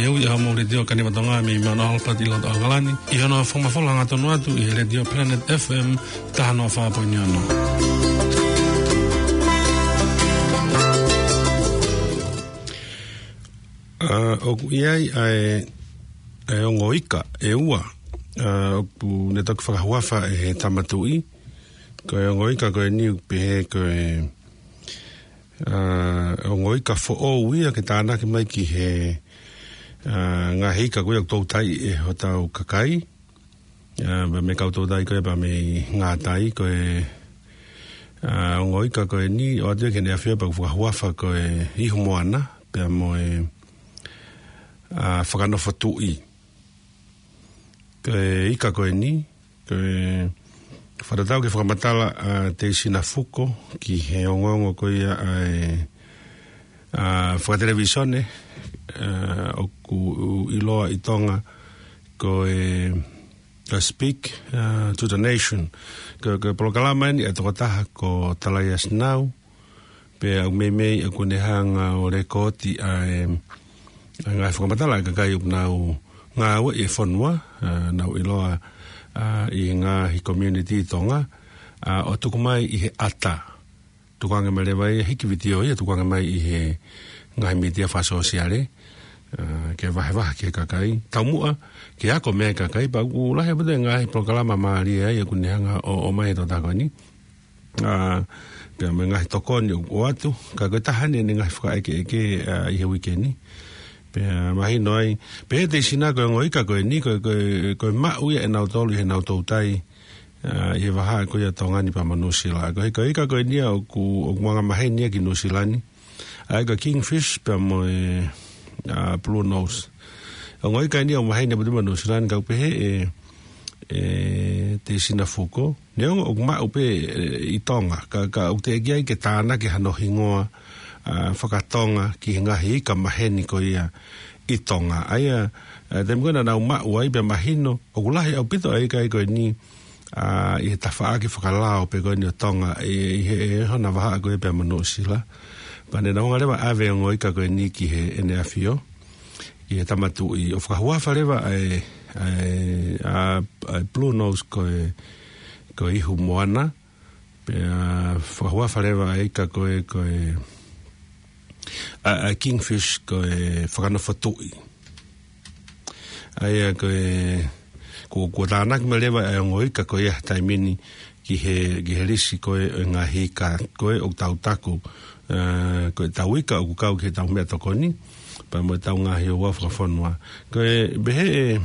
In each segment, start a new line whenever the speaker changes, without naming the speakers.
leu ia mo le dio kanimatonga mi mana halpa tilo to galani ia no forma fola ngato no atu i le dio Planet FM tano fa ponyano o iai ai ongoika e ua pu ne tok whakahuafa e tamatui ko ongoika ko ni pe ko ongoika fo o ia ke tana ke mai ki he nga hika ko to tai e hotau kakai ba me ka to dai ko ba me nga tai ko ongoika ko ni o de ke ne afia ba whakahuafa ko i humoana pe mo whakano fatui ke ika koe ni ke wharatau ke whakamatala te sinafuko ki he ongongo koe whakatelevisione o ku iloa i tonga koe speak to the nation ke polokalama ni atokotaha ko Talaias Now pe au mei a kunehanga o rekoti ngai whakamatala ka kai upnau ngā ua e whanua nau iloa i ngā hi community tonga o tuku mai i he ata tukanga mai lewai hiki video ia tukanga mai i he ngai media whasosiale ke wahe ke kakai taumua ke ako mea kakai pa u lahe pute ngai prokalama maari ia kunehanga o mai to tako ni ke me ngai tokoni o atu ka koe tahane ni ngai whakaeke i he weekend mahi noi pe te sina ko ngoika ko ni ko ma uia e nau tolu he nau tautai e waha ko ia tongani pa manusila ko ika ko ni o ku nganga mahi ni ki nusilani ai ko kingfish pa mo blue nose ngoika ni o mahi ni pa manusilani ka pe te sina fuko ne o ma upe i tonga ka u te gia ke tana ke hano hingoa whakatonga ki ngahi ka maheni ko ia i tonga. Aia, tem kona nau mau ai pe mahino, o kulahi au pito ai kai ko ni i he tawhaaki whakalao pe ko ni o tonga i he hona waha ko e pe manosila. Pane na honga rewa ave o ngoi ka ko ni ki he ene afio, i he tamatu i o whakahuafa rewa ai blue nose ko i humoana, pe whakahuafa rewa ai ka ko a kingfish ko whakano fatui. Aia ko tānak me lewa e ngoi ka ko ia taimini ki he risi ko ngā hika ko o tau taku ko tau ika o kukau ki tau mea tokoni pa mo tau ngā hi o wafrafonua. Ko behe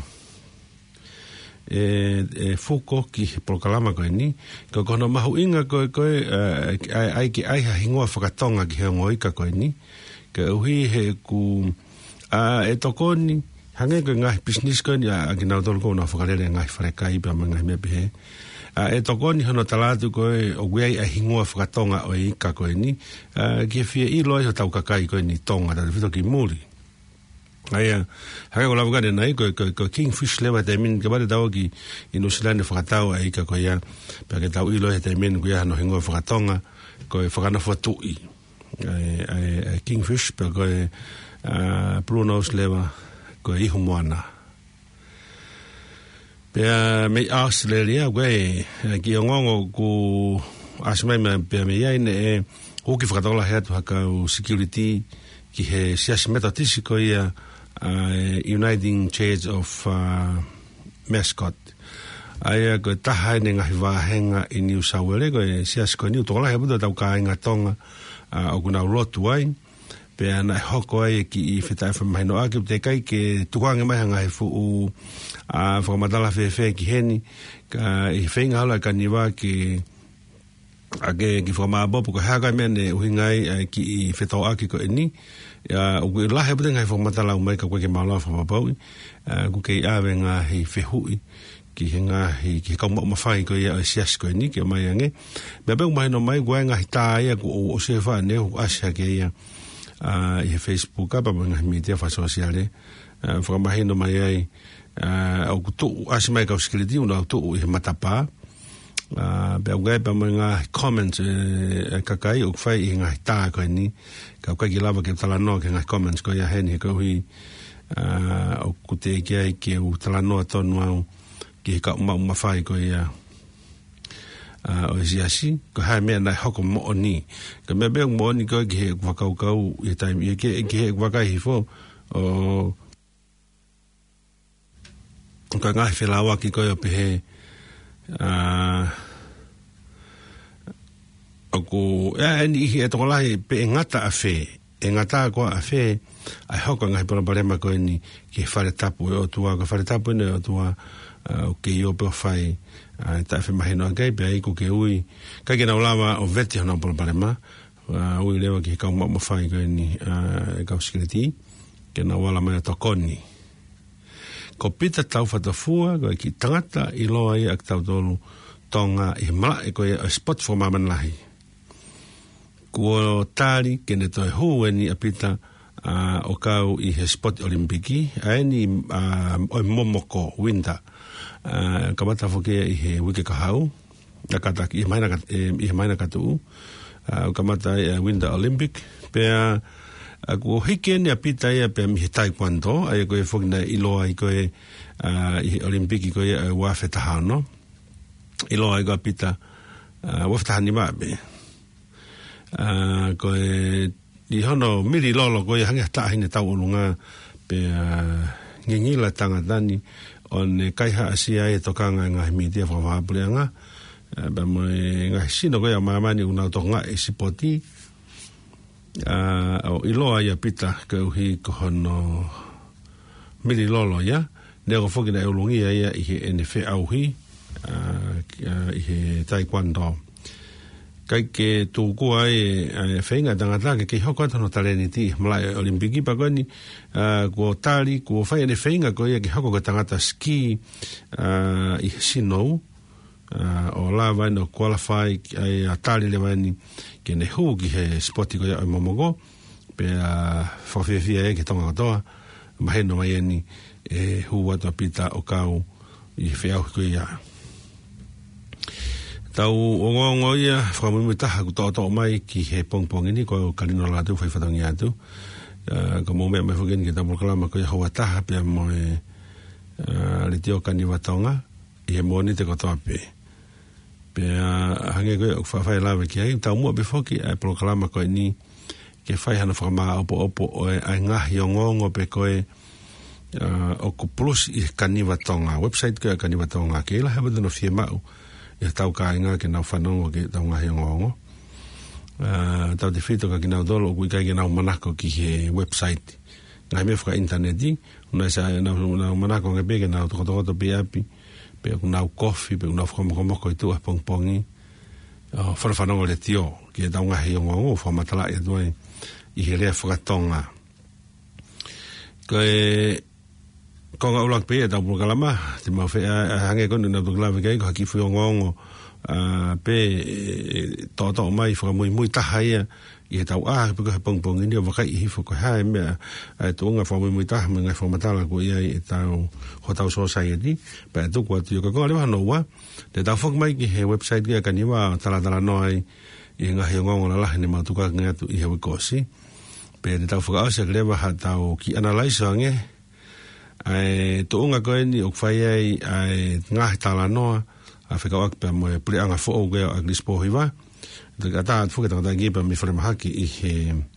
fuko ki prokalama ko ni ko kono mahu inga ko ai ki ai ha hingoa whakatonga ki he ngoi ka ko ni ke uhi he ku e tokoni hange ko ngai business ko ni a ki nau tolu ko na whakarere ngai wharekai pa ngai mea pehe e tokoni hono talatu ko o guai a hingoa whakatonga o i ka ko ni ki fia i loi ho tau kakai ko ni tonga ta whito ki muri aia haka ko lavugane nai ko kingfish lewa te min ke bade tau ki i nusilane whakatau a i ka ko ia pa ke tau i loi te min ko ia no hingoa whakatonga ko e whakana whatui kingfish pe ko blue nose lewa ko i humoana pe me Australia ko ki ngongo ku asmai me pe me ia ne o ki whakatola he atu haka o security ki he siasi metatisi ko ia Uniting Church of Mascot aia ko taha ne ngahi wahenga i New South Wales ko siasi ko ni utola he buta tau ka inga tonga o kuna rotu ai pe ana hoko ai ki i whitai whamahino ake te kai ke tukuange mai hanga he fu whakamatala whewhe ki heni ka i whenga hala ka niwa ki ake ki whamaabopu ko haka mene uhingai ki i whetau ake ko eni o kui lahe pute ngai whakamatala umai ka koe ke maaloa whamabau ku kei awe ngā hei whehui ki he ngahi, ki he kaumau mawhai ko ia o sias ko ni, ki o mai ange. Mea pēku mahi no mai, kua ngahi tā ia ko o se whane, o asia ke ia i he Facebook, pa ngahi media whasosiale, whakamahi no mai ai, au kutu, asi mai kau skiliti, una au tuu i he matapā, pēku ngai pa mai ngahi comments kakai, o kwhai i ngahi tā ko ni, kau kai ki lava ke talanoa ke ngahi comments ko ia heni, kau hi o kute kia i ke u talanoa tonu au ki he ka umawhai ko ia o isiasi ko hae mea nai hoko mooni ka mea bea mooni ko ki he wakaukau i taimi i ki he wakai hifo o ka ngahi whelawa ki koe o pehe o ko eni ihi e tokolahi pe e ngata a whe e ngata koa a whe ai hoko ngahi paraparema koe ni ki he whare tapu e o tua ka whare tapu ene o tua o ke i ope o whai ta whi mahino a kei pe ai ko ke ui kai ke naulawa o veti hona paraparema ui lewa ki he kau mamo whai koe ni e kau sikiriti ke na wala mai a tokoni ko pita tau whatafua koe ki tangata i loa i ak tau tolu tonga i mala e koe a spot for mamanlahi kua tari kene toi hu ni a pita o kau i he spot olimpiki a eni oi momoko winter kamata foke i he wike kahau nakataki i he maina katu kamata i winter olympic pea kua hiki ni a pita ia pea mi he taekwondo ai koe foki na iloa i koe i he olimpiki koe wafetahano iloa i koe a pita wafetahani maabe koe i hono miri lolo koe hangi hatahine tau ulunga pe ngingila tangatani o ne kaiha asia e tokanga ngahi mitia whawhapuleanga ba moe ngahi sino koe a maamani unau toka e sipoti o iloa ia pita ke uhi kohono miri lolo ia neo foki na eulungia ia i he NF auhi i he taekwondo kai ke tūkua e whainga tangata ke hoko atano taleniti malai olimpiki pa koe ni kua tari kua whai ane whainga koe ke hoko ka tangata ski i sinou o la vai no qualify ai a tari le vai ni ke ne hu ki he spoti koe o momogo pe whawhiawhia e ke tonga katoa maheno mai eni e hu watu apita o kau i whiau koe ia tau o ngongo ia whakamumi taha ku tō mai ki he pongpongi ni ko kalino latu whai whatangi atu ka mō mea mai whakeni ki tamu kalama ko ia haua taha pia mo e le teo kani watonga i he mōni te kotoa pe pia hange koe o whawhai lawe ki ai tau mua befoki ai polo kalama koe ni ke whai hana whakamaa opo o e ai ngahi o ngongo pe koe o ku plus i kani watonga website koe kani watonga ke ila heba dano fie mau e tau kāinga ke nau whanongo ke tau ngahi o ngongo tau te whito ka ki nau dolo o kui kai ke nau manako ki he website ngai me whaka interneti unai sa nau manako ngai pe ke nau tokotokoto pe api pe ku nau kofi pe ku nau whakamokomoko i tua pongpongi whanongo le tio ke tau ngahi o ngongo whamatala e tuai i he rea whakatonga koe konga ulak pe tau pulkalama te mau hange konu na tuklawe kei ko haki whio ngongo pe tō mai whakamui mui taha ia i he tau pe ko he pongpongi ni o wakai i hifo ko hae mea tuunga whakamui mui taha me ngai whamatala ko ia i tau ho tau society pe tuku atu i ka konga lewa hanoua te tau whakamai ki he website kia kaniwa talatala noai i ngahi o ngongo la lahi ni mau tuka ngai atu i he wikosi pe te tau whakaose lewa ha tau ki analyse ange ai tuunga koe ni o whai ai ngahi tala noa a whikau akpea mo e pule anga fo o gea a glispo hiwa te kata at fuke tangata ngipa mi whare mahaki i he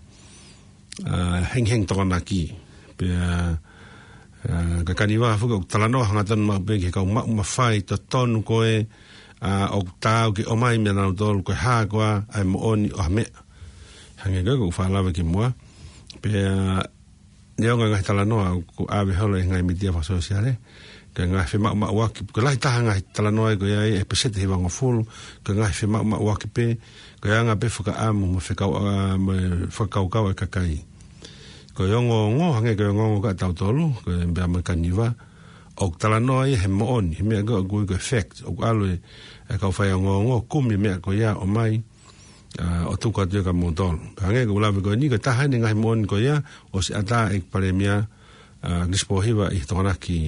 heng tokana ki pe ka kaniwa fuke o tala noa hangatan ma pe ke kau ma whai to tonu koe o tau ki o mai mea nau tolu koe haa koa ai mo oni o hame hange koe ko whaalawe ki mua pe neonga ngai tala noa ko awe holo ngai media fa sosiale ka ngai fe ma waki ko lai taha ngai tala noa ko ia e pesete hi wango fulu ka ngai fe ma waki pe ko ia nga pe fuka amu mo fekau kau e kakai ko yongo ngo hange ko ngo ka tau tolu ko be amerikaniva o tala noa he mo oni me go effect o alo e ka fa ngo kumi me ko ia o mai o tuku atu ka montol hange ko lawe ko ni ka taha ni ngai mon ko ia o se ata e paremia glispo hiwa i tona ki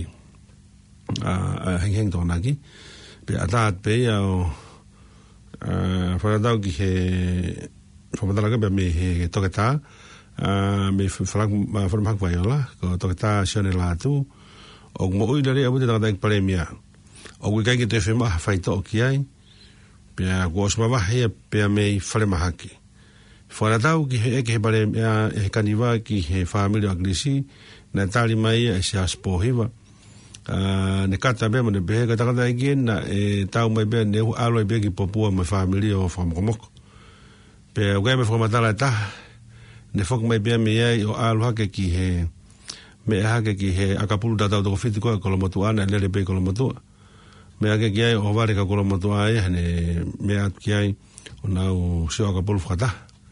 heng tona ki pe ata pe ia o fa dau ki he fa dau ka be me he toketa me flag ma from hak vaiola ko to ta sione la tu o mo ui le abu te ta premia o we kai ke te fema fai to ki ai pe ko osma va he pe me fale mahaki fora tau ki he ke pare e kaniva ki he family aglisi na tali mai e se aspohiva ne kata be mo ne be ka ta ka na e tau mai be ne alo be ki popua mai family o from komok pe o me from tala ta ne fok mai be me ai o alo hake ki he me hake ki he akapulu data do fiti ko lo motu ana le be ko lo motu me ake ki ai o vare ka ko lo motu ai ne me at ki ai o na o se akapulu fata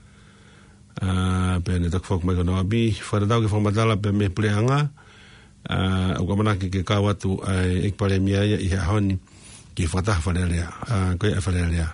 pe ne tak fok mai ko no abi fora dau ki from tala pe me pleanga o kamana ke kawatu ai ek pare mia i ha honi ki fata falelea ko e falelea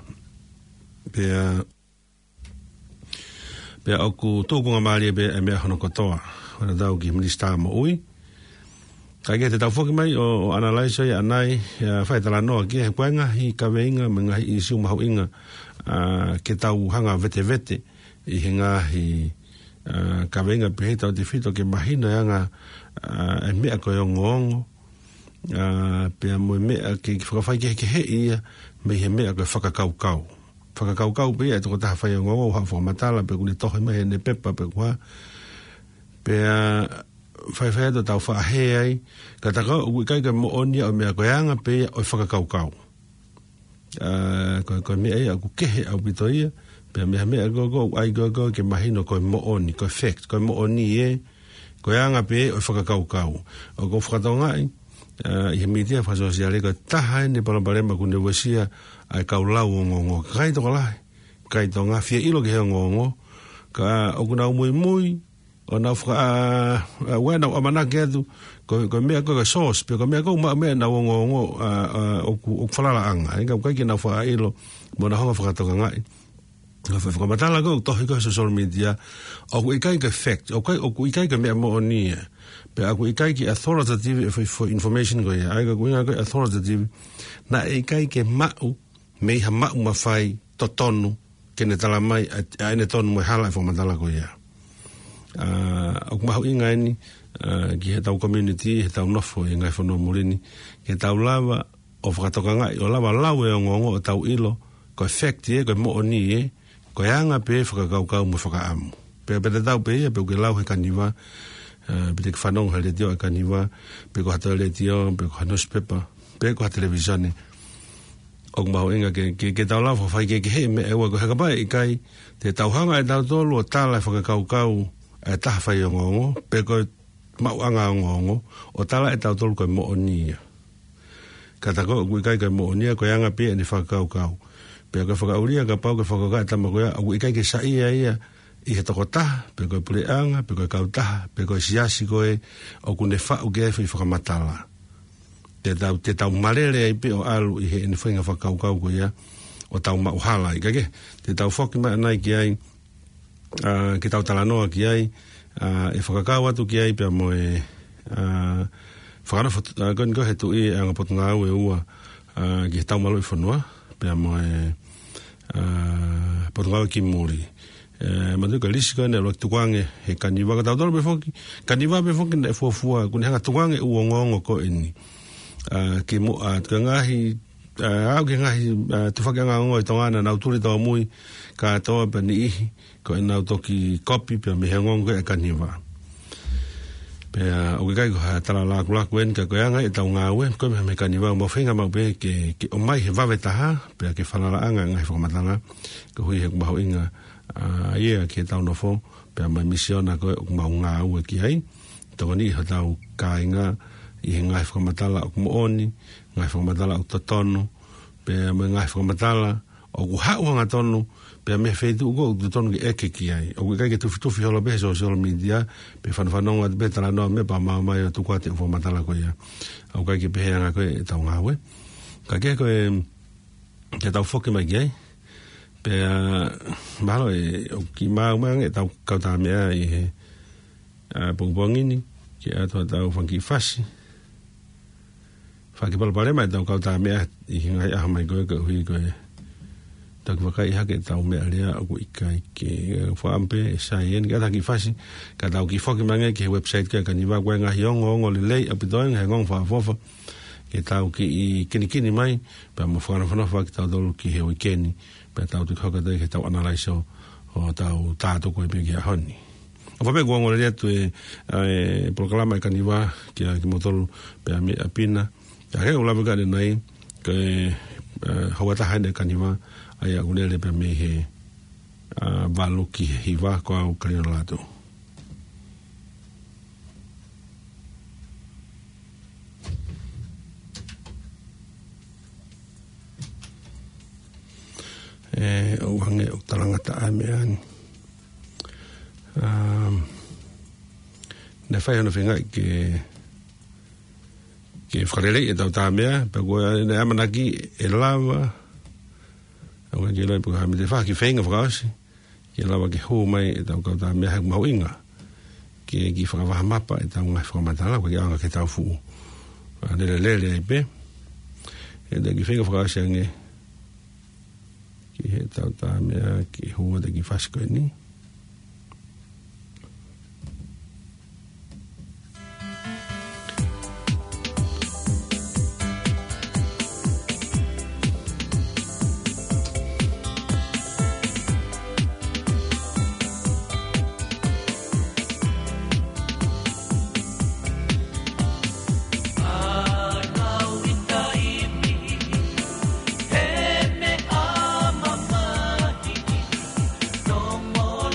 pe aku to ko ngamali be me hono kotoa ona dau ki minista mo ui ka ke te tau foki mai o analyze ya nai fa tala no ki he kwanga hi ka venga menga i su ma inga ke tau hanga vete vete i hinga hi ka venga pe tau te fito ke mahina yanga e mea ko yo ngongo pe mo mea ke whakawhai ke he ia me he mea ko whakakaukau pe e toko taha whai ngongo ha whakamatala pe kuni tohe mai ne pepa pe kua pe whai to tau whaahe ai ka taka ui kai ka mo onia o mea ko yanga pe o whakakaukau ko mea ia ku kehe au pito ia pe mea go ai go ke mahino ko mo oni ko effect ko mo oni ko yanga pe o whakakaukau o ko whakatonga i media fa sosiale ko taha ne palapalema ku newesia ai kaulau o ngongo kai to nga fia ilo ke ngongo ka o kuna mui o na fra wena o mana ke tu ko me ko sauce pe ko me ko me na ngongo o falala anga ai ka ke na fa ilo mo na ho whakatonga ngai fa matala go to ko social media o kai ka fact o kai ka me mo ni pe aku kai ki authoritative for information go ya ai go authoritative na kai ke mau me ha mau mafai to tonu ke ne tala mai ai ne tonu mo hala fo matala go ya o mau inga ni ki he tau community he tau nofo inga fo no morini ke tau lava o whakatoka ngai o lava lawe o ngongo o tau ilo ko effect ko mo ni ko yanga pe whakakaukau mo whakaamu pe te tau pe pe ke lau he kaniwa pe te whanong he le tio e kaniwa pe ko hata le tio pe ko hanos pepa pe ko hata televisione o mau inga ke tau lau whai ke he me ewa ko heka pai i kai te tau hanga e tau tolu o tala whakakaukau e taha whai o ngongo pe ko mau anga o ngongo o tala e tau tolu ko mo onia kata ko kai ko mo onia ko yanga pe ni whakakaukau pe ko whakauria ka pau ke whakaka e tamakoia au i kai ke sa ia i he toko taha pe ko pureanga pe ko kautaha pe ko siasi ko e o kune whau ke e whakamatala te tau marere ai pe o alu i he ene whainga whakaukau ko ia o tau mauhala i kake te tau whoki mai nai ki ai ke tau talanoa ki ai e whakakau atu ki ai pe mo e whakana koni ko he tu i anga potunga au e ua ki he tau malo i whanua pe mo e potunga au ki muri madu ka lisi ka ne lo tukange he kaniwa ka tau tolo pe whoki kaniwa pe whoki ne fuafua kuni hanga tukange ua ngongo ko eni ki mo ka ngahi au ke ngahi tufaki anga ngoi tongana na uturi tau mui ka toa pa ni ihi ko e nau toki kopi pe me hengongo e kaniwa pe o ke kai ko tala laku en ka ko anga e tau ngawe ko me kaniwa mo whenga mau pe ke o mai he wawe taha pe ke whanala anga ngai whakamatanga ko hui he kumahau inga ia ke tau no fo pe mai misiona ko mau ngawe ki ai toko ni ha tau ka inga i he ngai whakamatala o kumooni, ngai whakamatala o tatono, pe me ngai whakamatala o kuhau hanga tonu, pe me whaitu uko o tatono ki eke ki ai. O kai ke tufi hola behe social media, pe whanwhanonga te betala noa me pa mai o tukuate o whakamatala ko ia. O kai ke pehe anga koe e tau ngawe. Ka ke koe ke tau whoke mai ki ai, pe mahalo e o ki mau e tau kautaa mea i he pongpongini, ki atua tau whanki whasi, whaki palapare mai tau kautaa mea i hingai aha mai koe ka hui koe tak wakai hake tau me alea o ikai ke whaampe saien ka taki fasi ka tau ki whoki mange ki website ka niwa kwe ngahi ongo le lei apitoen he ngong whaafofa ke tau ki i kini mai pa mo whanawhanawa ki tau dolu ki he weekend pa tau tu hokatai ke tau analyse o tau tātou koe pe ki a honi o whape kua ngore atu proklama ka niwa ki motolu pe a pina ka he ulawe ka nei ke hawataha ne ka niwa ai agunele pe me he valo ki hiwa ko au kalino lato o hange o talangata amean ne fai no finga ke frele e tau tamea pe ko ne amanaki e lava o ke lai po ha me te fa ki fenga frasi ke lava ke ho mai e tau ka tamea ha mau inga ke ki fa va mapa e tau ngai fa matala ko ya ke tau fu le pe e de ki fenga frasi nge ki he tau tamea ki ho de ki fasko ni
more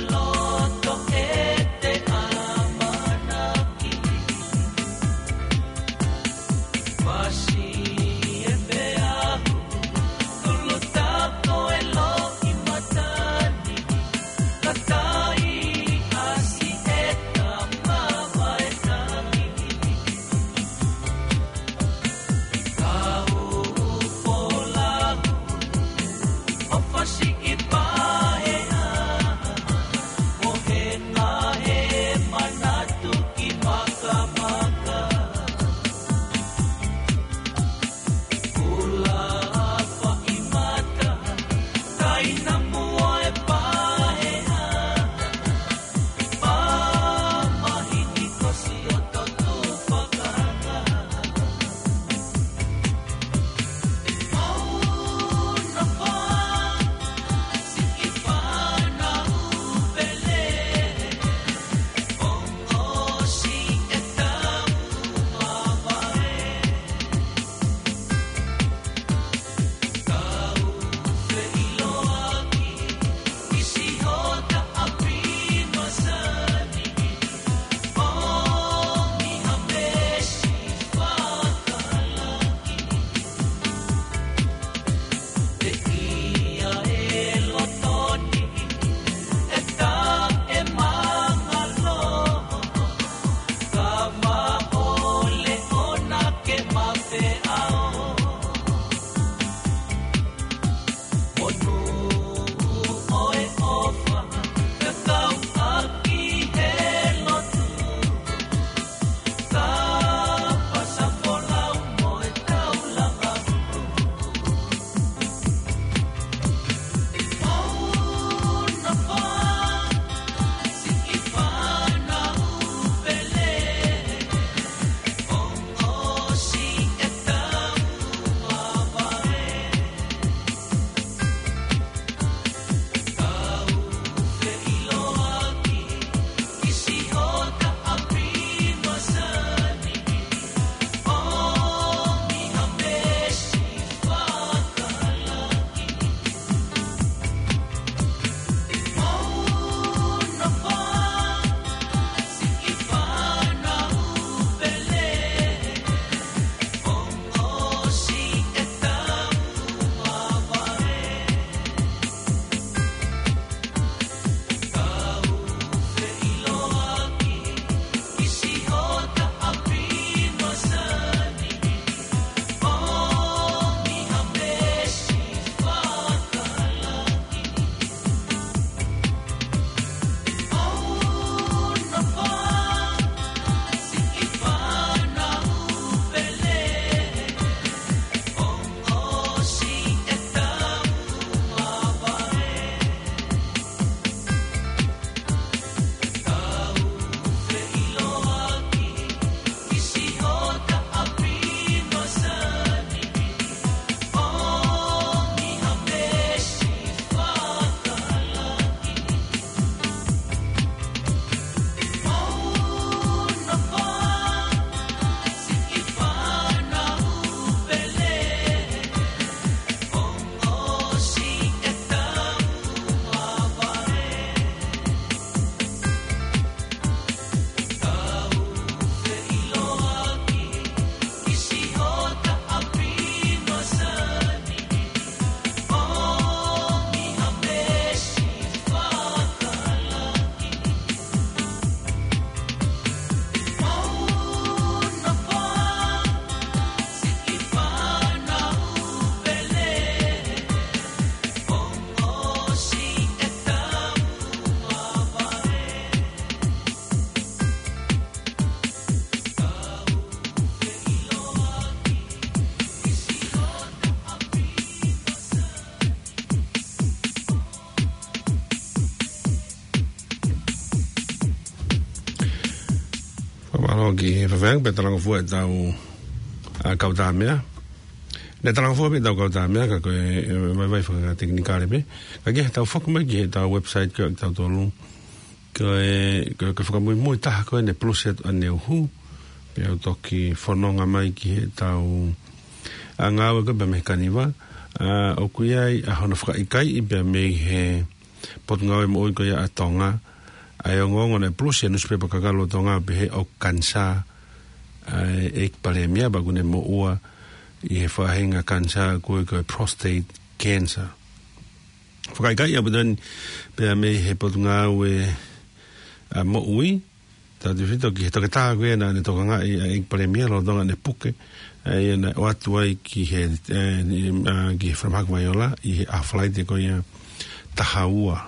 Alo ki whawang pe talango fua e tau kauta mea. Ne talango fua pe tau kauta mea ka koe vai whaka teknikare pe. Ka ke tau whakumai ki tau website koe tau tolu. Koe whakamui mui taha koe ne pluset ane uhu. Pe au toki whanonga mai ki tau ngawe koe pe me kaniwa. O kuiai a hona whakaikai i pe me he potungawe mo oi koe a tonga. Ai ngongo ne plus ya newspaper kakalo tonga pe o kansa ek palemia bagune mo ua I he whahenga kansa koe prostate cancer. Whakaikai abudan pe me he potunga ue mo ui ta te whito ki he toke tā koe na ne toka ngā ek palemia lo tonga ne puke ai na o atu ai ki he ki he whamhaka mai ola I he awhalaite koe taha ua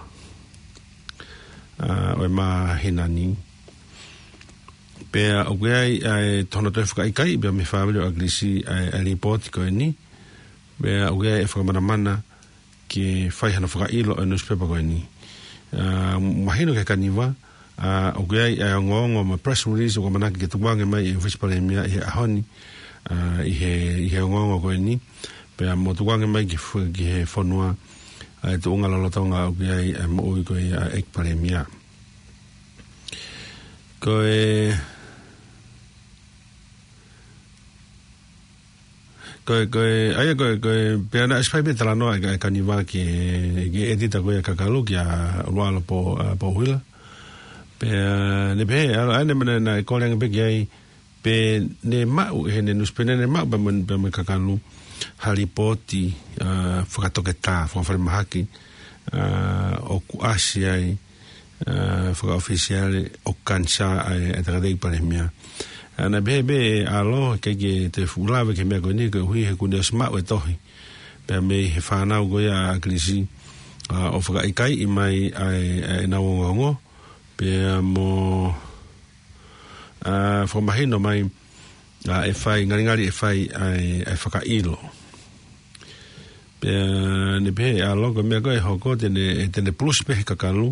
o ma hinani pe o gai tono te whakaikai pe me whawele o aglisi a report ko ni pe o gai whakamana ki whaihana whakailo o newspaper ko ni mahino ke kaniwa o gai ngongo ma press release o manaki ke tuwange mai e whispalemia I he ahoni I he ngongo ko ni pe mo tuwange mai ki he whanua tu unga lalotonga o gai mo ui koe ek palemia. Koe peana espai me talanoa e kaniwa ki edita koe kakalu ki a ruala po huila. Pe ne pe ane mene na e koleanga pe ki ai pe ne mau he ne nuspene ne mau pa me kakalu halipoti whakatoke tā whakawhare mahaki o kuasi ai whakaofisiale o kansa ai e takadei paremia ana bebe alo ke te fulawe ke mea koe ni ke hui he kune smau e tohi pe me he whanau koe a krisi o whakaikai I mai ai na wongongo pe mo whamahino mai e whai ngari e whai ai whakailo pe ne pe a logo me koe hoko tene plus pe kakalu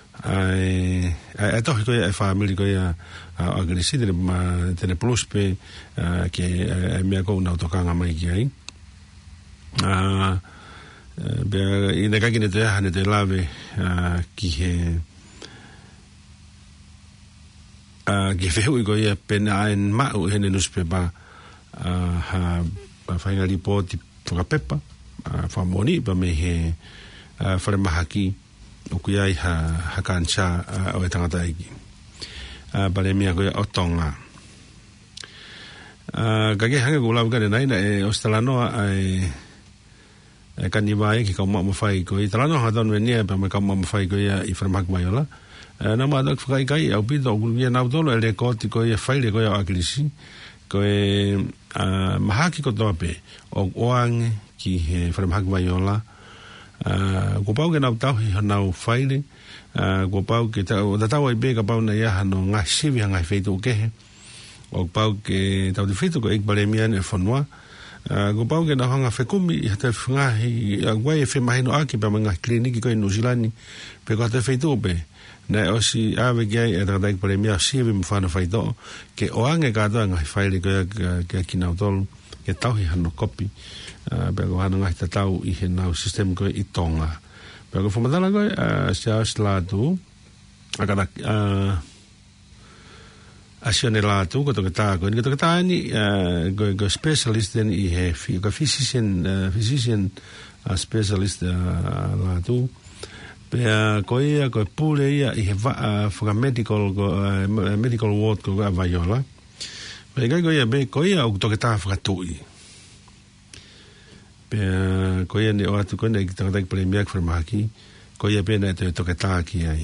ai tohi koe e family koe a agresi tene plus pe ke me koe na tokanga mai ki ai pe ina kakine te hane te lave ki he ki whehui koe pena aen mau hene newspaper ha whainga ripoti whakapepa whamoni pa me he whare mahaki o kui ai ha kansa o e tangata iki pare mea koe o tonga kake hanga ko lau kare naina e o stalanoa e kaniwa e ki kaumau mawhai koe talanoa hatonu e nia pa me kaumau mawhai koe I whare mahaki mai ola na ma dak whakaikai au pito o kurugia nautolo e le koti koe whaile koe o aklisi koe mahaki ko tope o oange ki he whare mahaki mai ola ko pau ke nau tau hi hanau whaile ko pau ke o tatau ai be ka pau na ia hano ngai sivi hangai feito kehe o pau ke tau di feito ko ek balemian e whanua ko pau ke na hanga whekumi I hata whangahi wai e whemahino aki pa mga kliniki koe Nuzilani pe ko hata feito pe na osi ave gai e takatai palemia sivi mwhana whaito ke oange katoa ngai whaile koe ke kinau tolu ke tauhi hano kopi pe ko hana ngai tatau I he nau sistem koe I tonga pe ko whamatala koe sias latu akata asione latu ko toke tā koe ni ko toke tā ni ko specialist I he ko physician specialist latu pe koe ko pule ia I he whaka medical ward ko a vaiola pe kai koe au toke tā whakatui pe koe ne o atu koe ne ki takatai palemia ki wharamahaki koe pe ne te toke tā ki ai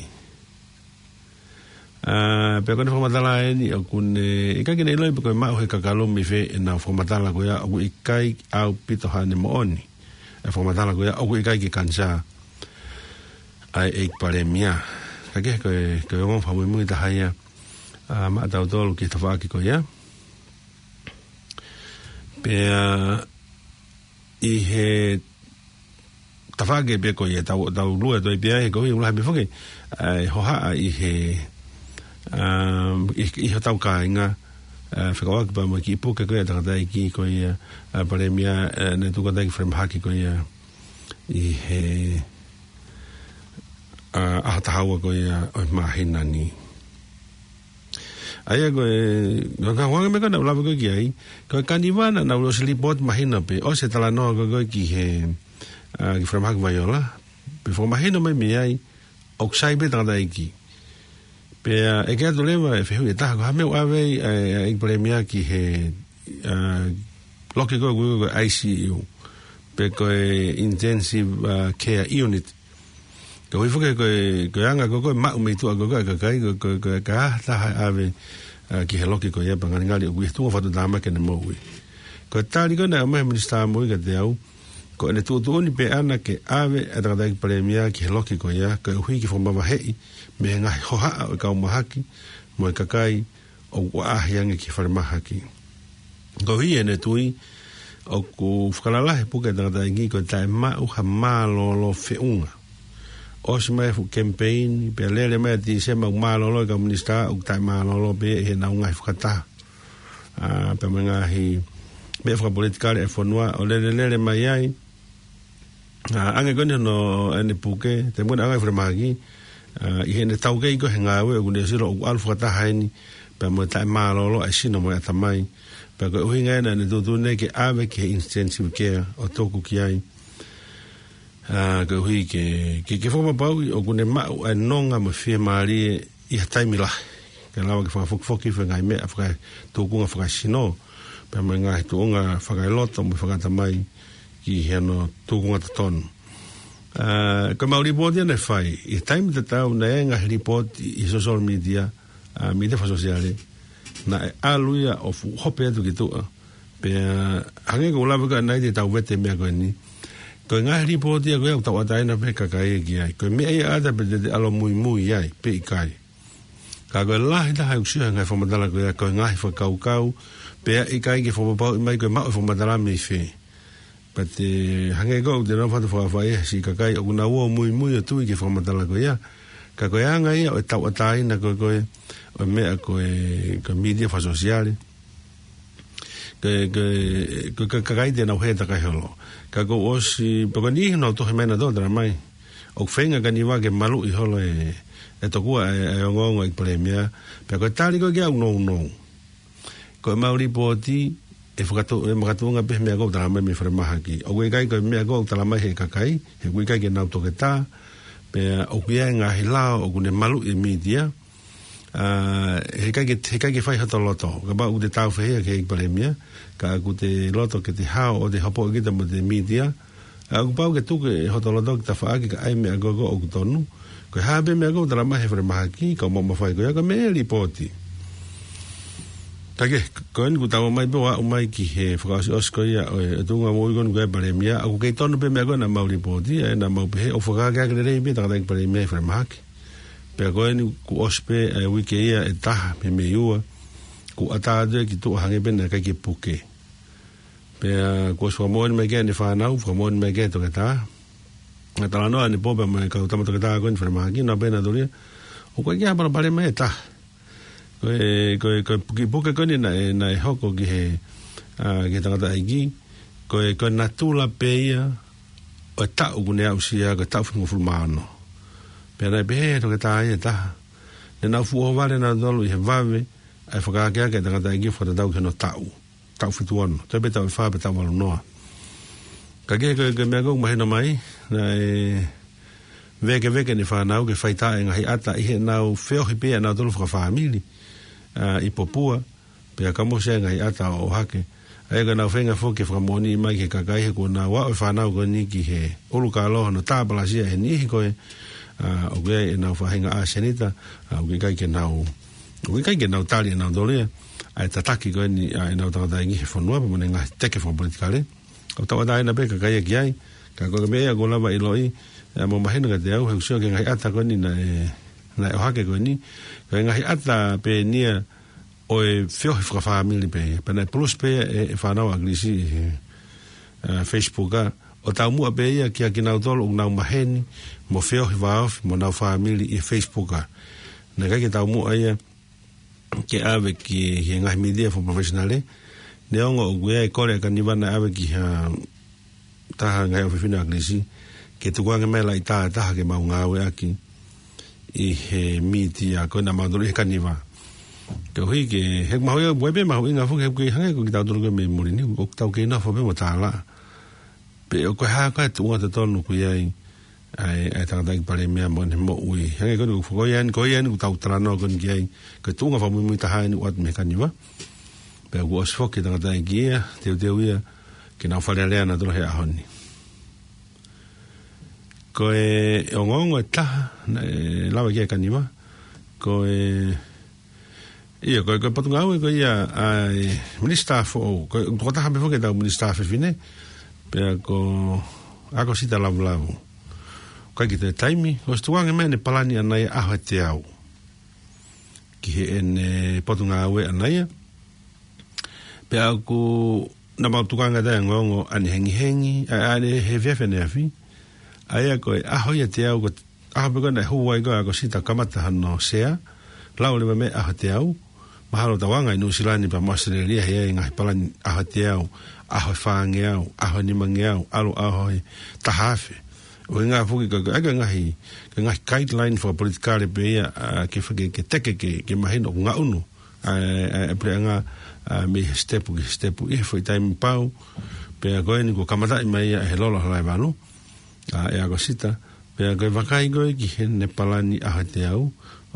pe koe ne whamatala e ni o kune kai kene iloi pe koe mau he kakalo mi fe e na whamatala koe au I kai au pito hane mo oni e whamatala koe au I kai ki kansa ai ek palemia kake koe ngon whamui mui tahaya ma tau tolu ki tawaki koe ia pe I he tawake pe koe ia tau lua toi pia he koe ulahe me whake hohaa I he I hatau ka inga whakawaka pa mo ki ipuka koe tangata ki koe paremia ne tuka taiki frem haki koe I he ahatahaua koe o mahina ni Aia koe ka wanga me kana ulawa koe ki ai koe kaniwana na ulo silipot mahina pe o se tala noa koe ki he ki frem haki vaiola pe fo mahina mai mi ai oksai pe tangata ki pe e kia tu lewa e whehu e taha ko hameu awe e premia ki he loki koe koe ICU pe koe intensive care unit ko ifuke koe anga koe mau me tua koe koe ka taha awe ki he loki koe epa ngani ngali o kui tunga whatu tama kene moui koe tari koe na umehe minister moui ka te au ko ene tuutuuni pe ana ke awe e tangata ki premia ki he loki koe ia koe uhi ki whomama hei me ngai hoha o ka umahaki mo e kakai o waahiangi ki wharamahaki. Ko hi ene tui o ku whakalalahe puke tangata ingi ko tae mau ha mālolo whiunga. O si mai fu campaign pe lele mai ti se mau mālolo ka minister o tae mālolo pe he na ungai whakataha. Pe mai ngahi me whakapolitikare e whanua o lele mai ai ange kone no ene puke te mwena angai wharamahaki I hene tau kei ko he ngāwe o kune siro o alfu kata haini pe mo tae mālolo ai sino mo e atamai pe ko uhi ngaina ne tutune ke awe ki he intensive care o toku ki ai ko uhi ke whoma pau o kune mau e nonga mo whia maari I hataimi lahi ke lawa ke whakafoki whengai mea whakai tōkunga whakai sino pe mo ngahi tōunga whakai loto mo whakatamai ki he no tōkunga tatonu ko mau report ne fai I time te tau na e ngah report I social media media sosiale na e aluia o hope atu ki tua pe hange ko lava ka nai te tau vete mea koe ni ko ngah report ia koe au tau atai na pe kakai ki ai ko mea ia ata pe te alo mui mui ai pe I kai ka koe lahi taha usia ngai whamatala koe ngahi whakaukau pe I kai ki whamapau I mai koe mau whamatala me whi But hange ko te no fatu whawhai si kakai o kuna ua mui mui o tui ki whamatala ko ia. Ka koe anga ia o tau atai na koe o mea koe media whasosiale. Koe kakai te nau hea takai holo. Ka koe osi, pako nihi no tohe mena tōtara mai. O whenga ka niwa ke malu I holo e tokua e ongongo I premia. Pea koe tari koe ki au nou. Koe mauri pōti, e whakatunga pe mea kou talamai me wharamahaki. O kui kai koe mea kou talamai he kakai, he kui kai ke nau toke tā, pe o kui ai ngā he lao o kune malu I media, he kai ke whai hato loto, ka ba u te tau whehea ke ikpare mea, ka ku te loto ke te hao o te hapo kita mo te media, ku pau ke tuke hoto loto ki ta whaaki ka ai mea gogo o kutonu, koe hape mea kou talamai he wharamahaki, ka mo mawhai koe ka mea ripoti. Take, koen ku tawa mai pewa o mai ki he whakasi osko ia o e tunga mo ikon koe paremia aku kei tonu pe mea koe na mau ripoti e na mau pehe o whakake ake rei pe takataki paremia I wharamahaki pea koen ku ospe e wike ia e taha me me iua ku atādue ki tua hange pena kai ki puke pea ku os whamoani mai kea ni whanau whamoani mai kea toke tā nga talanoa ni pope mai kau tama toke tā koe ni wharamahaki na pena doria o koe kia hapana paremia e taha koe puke koni na e hoko ki he ki tangata aiki koe natula peia o e tau kune au sia koe tau whingo fulmano pia nai pehe toke tā ia taha ne nau fuho wale na dolu I he wawe ai whakakea ke tangata aiki whakatau ke no tau whituono toi pe tau I wha pe tau walu noa ka ke koe mea kou mahina mai na e veke ni whanau ke whaita e ngahi ata I he nau whiohi pia nau dolu whakawhamili I popua pe ka mo se ngai ata o hake ai ga na fenga fo ke famoni mai ke kakai he ko na wa fa na ko ni ki he olu ka lo no tabla sia he ni ko o ge na fa hinga a senita o ge kai ke na tali na dolia ai tataki ko ni ai na ta ngi he fo no mo nga teke fo politikale o ta wa na pe kakai ki ai ka ko me ya go la ba I loi mo mahina ga te au he sio ke ngai ata ko ni na o hake ko ni ko ngai ata pe nia o e whiohi whakawhamili pe na plus pe e whanau aglisi Facebook o tau mua pe ia kia ki nau tolo o nau maheni mo whiohi waofi mo nau whamili I Facebook na kai ki tau mua ia ke ave ki ngai media for professionale ne ongo gue kore kaniva na ave ki taha ngai ofifina aglisi ke tukuanga me lai taha ke maunga awe aki i he miti a koe na mauduru i kaniva ke hui ke hek mahoia buebe mahu inga fuke hek hangai ko ki tauduru ke me murini o tau ke ina fobe mo tāla pe o koe haka te unga te tonu ku iai ai tangata ki pare mea mo ne mo ui hangai koni ku koian ku tau tarano koni ki ai ke tu unga famu mui taha ni uat me kaniva pe ku osfoke tangata ki ia teu ia ke nau whare alea na tolo he ahoni ko e ongongo e taha lawa kia kaniwa ko e ia ko patunga au ko ia minister fo ko taha me fo ke tau minister fine pe ko ako sita lavu ko ki te taimi ko stuanga me ne palani anai aho te au ki he en patunga au anai pe ako na mautukanga da ngongo ani hengi ane he vefene afi aia koe aho ia te au aho peko na huwai koe ako sita kamata hano sea lau lewa me aho te au mahalo tawanga i Nusilani pa Australia hea i ngahi palani aho te au aho whaange au aho nimange au alo aho he tahafe o ngā fuki ka aga ngahi guideline for politikare pe ia ke teke ke mahino ngā unu pre ngā me stepu i foi time pau pe koe ni ko kamata i mai he lolo halai vanu e ako sita pe koe wakai koe ki he ne palani aha te au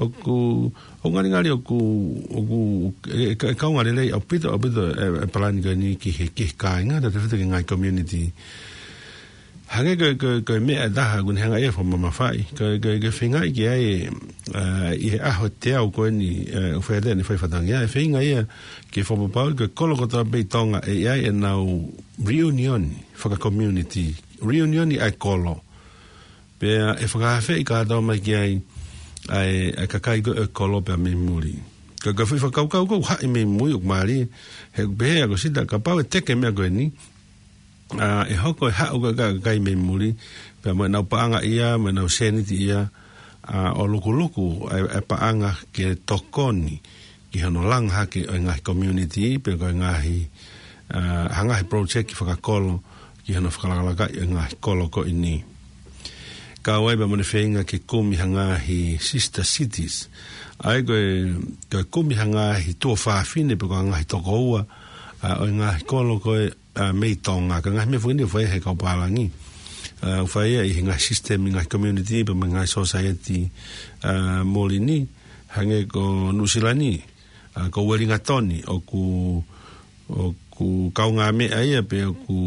o ngari o ku kaungari lei au pito e palani koe ni ki he kainga da te whita ki ngai community hange koe mea daha kun hanga e fo mama whai koe whingai ki ai i he aho te au koe ni whaetea ni whaiwhatangi e whinga ia ki whapapau koe kolokota pei tonga e ai e nau reunion whaka community reunion i ai kolo pe e whakawhi i kātau mai ki ai ai kakai koe e kolo pe a me muri koe whi whakaukau koe hai me mui uk maari he behe ako sita ka pau e teke mea koe ni e hoko e hao kai me muri pe mo nau paanga ia me nau seniti ia o luku e paanga ke tokoni ki hano lang hake o ngahi community pe ko ngahi hangahi project ki whakakolo ki hano whakalakalaka i ngahi kolo ko ini ka wai pe mo ne whenga ke kumi hangahi sister cities ai koe kumi hangahi tua whaafine pe ko ngahi toko ua o ngahi kolo koe mei tonga ka ngahi me whakini whai he kaupalangi whai i ngahi system i ngahi community pe ngahi society molini hange ko Nusilani ko weringa toni o ku kaunga me aia pe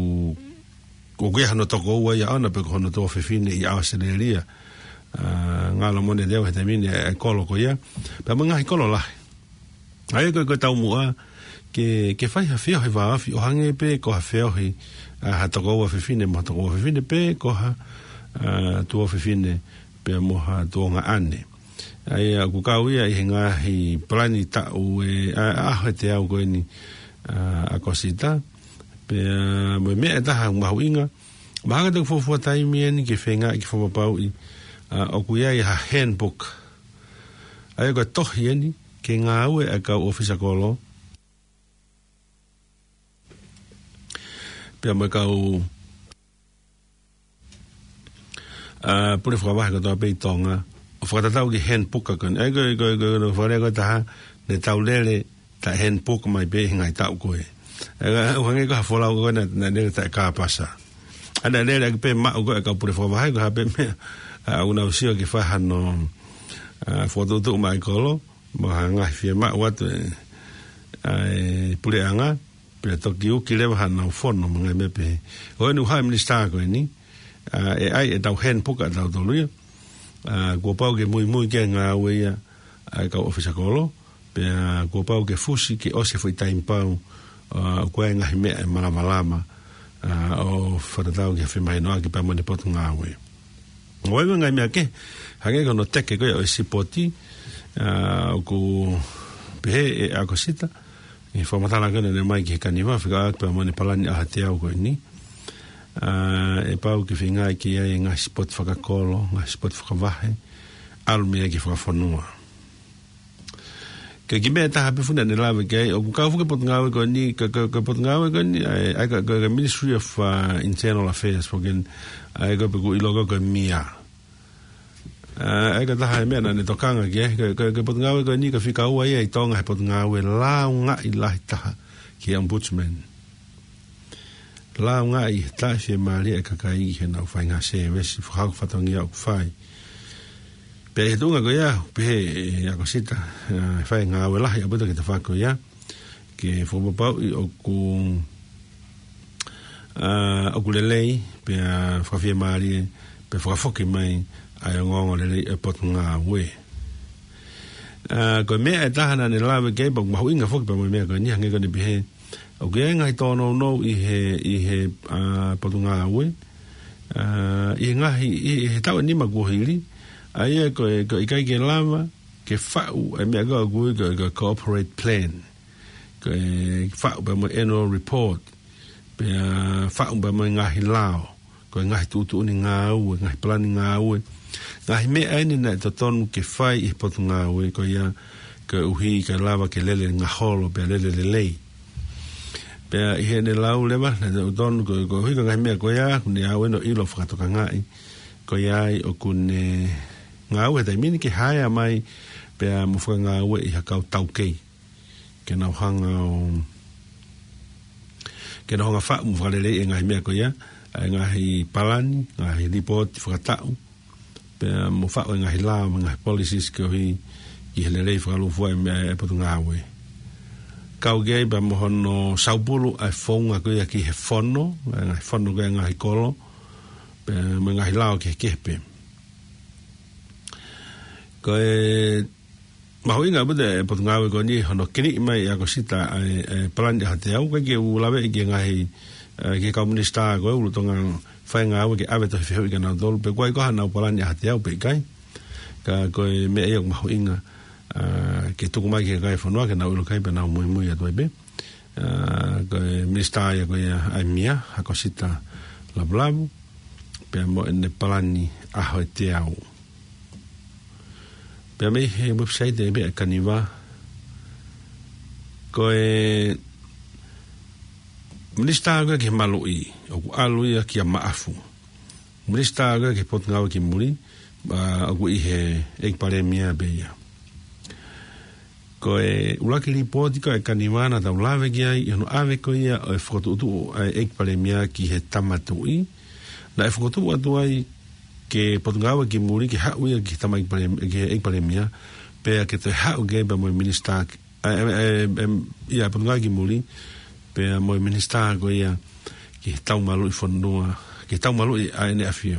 ku ge hano toko ua ia ana pe ko hano tō whiwhine i Australia ngala mone deo he te mine e kolo ko ia pe ngahi kolo lahi aia koe tau mua ke whai ha whio he wāwhi o hange pe ko ha whio he ha toko ua whiwhine mo toko ua whiwhine pe ko ha tō whiwhine pe moha tō ngā ane ai ku kau ia i ngahi plani tau e aho te au koe ni a kosita pe me e taha mahu inga mahanga tau fofua taimi ni ke whenga i ke whapapau i o ku ia i ha handbook ai koe tohi ni ke ngā ue a kau ofisa kolo pe mo kau pune whakawahe katoa pei tonga o whakatatau ki handbook akon ai koe whare koe taha ne tau lele ta handbook mai pe hingai tau koe uhange ko ha wholau koe na lele ta ka pasa ana lele ki pe mao koe ka pune whakawahe ko ha pe mea au nau sio ki whahano whotutu mai kolo mo ha ngai whia mao watu pule anga pe toki uki lewa hanau whono mga mepe o enu hai minister koe ni e ai e tau handbook a tau toluia kua pau ke mui ke ngā uea ka ofisa kolo pe kua pau ke fusi ke ose fui taim pau kua e ngahi mea e malama o whatatau ke whimai noa ki pamone potu ngā uea o ewe ngai mea ke hange kono teke koe o e sipoti ku pehe e ako sita i whamatala kone ne mai ki he kaniwa whika ak pamone palani aha te au koe ni e pau ki whingai ki ai ngā spot whakakolo, ngā spot whakawahe, alu mea ki whakafonua. ke ki me ta hape funa ne lava ke o ka fu ke pot ngawe ko ni ke pot ngawe ko ni ai ka Ministry of Internal Affairs porque ai ka ku ilogo ko mia ai ka ta ha me na ne tokanga ke pot ngawe ko ni ka fika u ai tonga pot ngawe la nga i la ta ki ombudsman la nga i ta se mali ka kai ke na fa nga se wes fa fa tonga fa pe tunga ko ya pe ya cosita fa nga wala ya puto que te fa ko ya que fo pa o ku lei pe fa fi mari pe fa fo ke mai ai ngo le pot nga we ko me ta na ne la ke ba ma winga fo pe me ko ni nge ko ni be o ke nga to no i he pot nga we i nga i ta ni ma go hili ai ko kai ke lava ke fa'u ai me ga go corporate plan ke fa'u ba mo annual report pe fa'u ba mo nga hilao ko nga tu ni nga u nga plan nga u nga me ai ni na to ton ke fai I pot nga u ko ya ke uhi ke lava ke lele nga holo pe lele lei pe I ne lau le ba na ton ko hi nga me ko ya ni a no ilo fa to nga ko ya o kun nga we dai mini ke haya mai pe mo fa nga we I ka tau ke na hanga fa mo fa le nga me ko ya nga hi palani nga hi report fa tau pe mo fa nga hi la nga policies ko hi le fa lo fo me po nga we ka ge ba mo no saupulu ai fonga ko ya ki he fono nga hi kolo pe mo nga hi la ke pe ko ma hoinga bude pot ngawe ko ni hono kini mai ya ko sita plan de hate au ke u lave ke ngai ke komunista ko u tonga fa ngawe ke ave to fe ke na dol pe ko na plan de hate au pe kai ka ko me yo ma hoinga ke tu mai ke kai fonwa ke na u kai pe na muy muy ya be ko minista ya ko ya ai mia ha ko sita la blabu pe mo en plan ni a hote au pe me website de be kaniva ko minista ga ke malui o alu ya ki maafu minista ga ke pot ngawa ki muri ba o I he ek paremia be ya ko ula ki report ko kaniva na da lave gi no ave ko ya o foto tu ek paremia ki he tamatui na foto tu ai ke potgawa ki muri ki hau ya ki tamai ke ek palemia pe ke te hau ge ba mo minista ya potgawa ki muri pe mo minista go ya ki tau malu fondoa ki tau malu ai ne afio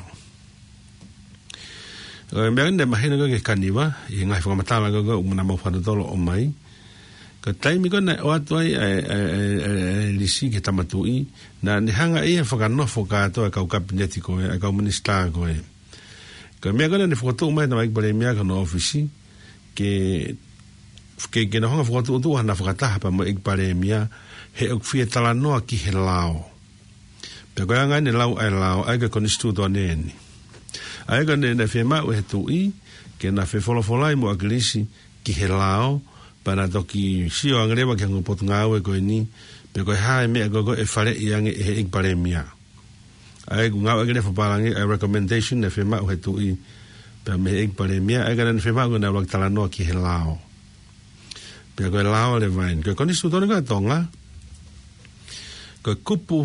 me ande mahina go ke kaniva I ngai fo matala go una mo fa dolo o mai ka taimi ko na o atoi lisi ke tamatui na ni hanga ia fo ka no fo ka to ka kabineti ko ka minista go ka me gana ni foto mai na mai bole mia ka no ofisi ke no hanga foto tu na fata pa mo ik pare mia he ok fie tala no ki he lao pe ko nga ni lao ai ka konistu do neni ai ga ne na fe ma o tu I ke na fe folo folai mo aglisi ki he lao para to ki si o angreba ke ngo pot nga we ko ni pe ko ha me go e fare yang e ik pare mia ai nga agre fo palangi a recommendation ne fema o tu I pe me ek pare mia ai gan fema go na lok tala no ki helao pe ko helao le vain ko koni su tonga tonga ko kupu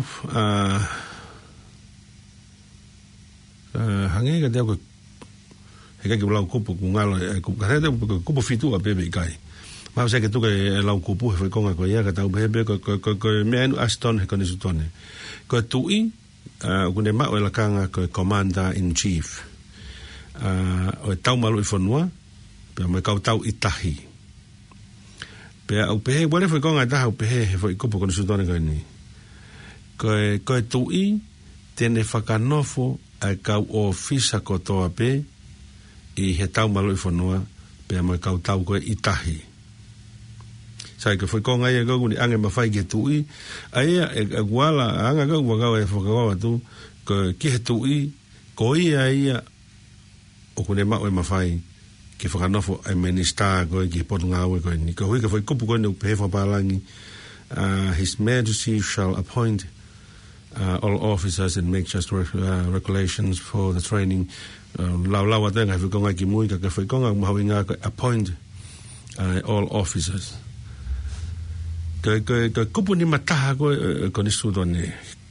hange ga de ko he ga blau kupu ku ngalo ku ka de kupu fitu a bebe kai ma se ke tu ke lau kupu fe ko ko ya ga ta bebe ko me aston he koni su tone ko tu I kune ma o la kanga ko commander in chief o tau malu I fonua pe me ka tau itahi pe au pe wale foi konga ta au pe foi ko ko su tone ko ni ko tu I tene fakanofo a ka ofisa ko to pe I he tau malu I fonua pe me ka tau ko itahi sai que foi con aí go ni anga ma fai que tu I aí iguala anga go go e fogo tu que tu I ko I aí o kune ma o ma fai ke whakanofo ai minister koe ki potunga aue koe ni. Ka hui ka whai kupu koe ni pehe whapalangi. His Majesty shall appoint all officers and make just regulations for the training. Lau atenga he whikonga ki mui ka whikonga mahawinga ka appoint all officers. Ka kupu ni mataha koe ko ni sudone.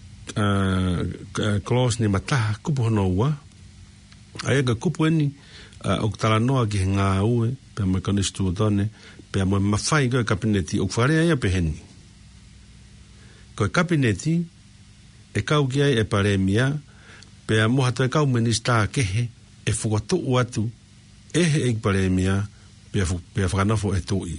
Clause ni mataha kupu hono ua. Aia ka kupu eni o tala noa ki ngā ue pe mai ko ni sudone pe mai mawhai koe kabineti o wharea ia peheni. Koe kabineti e kau ki ai e paremia pe moha toi kau minister kehe e whukatu atu ehe e paremia pe whakanofo e tui.